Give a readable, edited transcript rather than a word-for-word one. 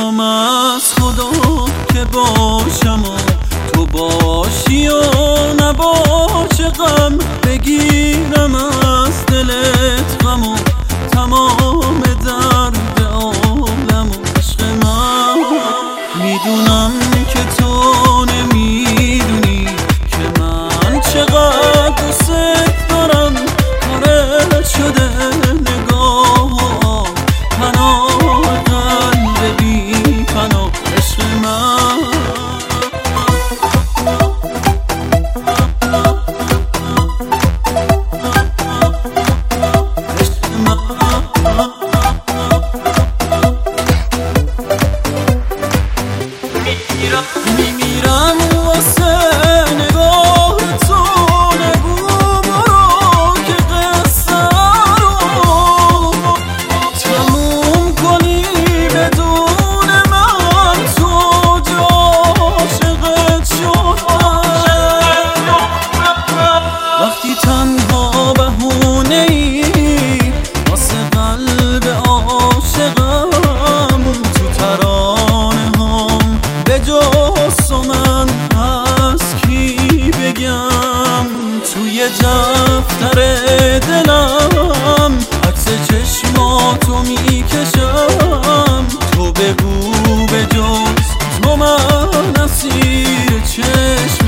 میخوام از خدا که باشم و تو باشی و نباشه غم، بگیرم از دلت غم و تمام درد عالم و عشق من. میدونم که تو نمیدونی که من چقدر دوست دارم، کارت شده نگاه و پناه قلب بی پناه عشق من. میمیرم واسه نگاه تو، نگو برو که قصه رو تموم کنی بدون من، تو جا عاشقت شدم. وقتی تنها بهونه ای واسه قلب عاشقم، تو ترانه هم به جز من از کی بگم؟ توی دفتر دلم عکس چشماتو میکشم، تو بگو به جز تو من اسیر چشم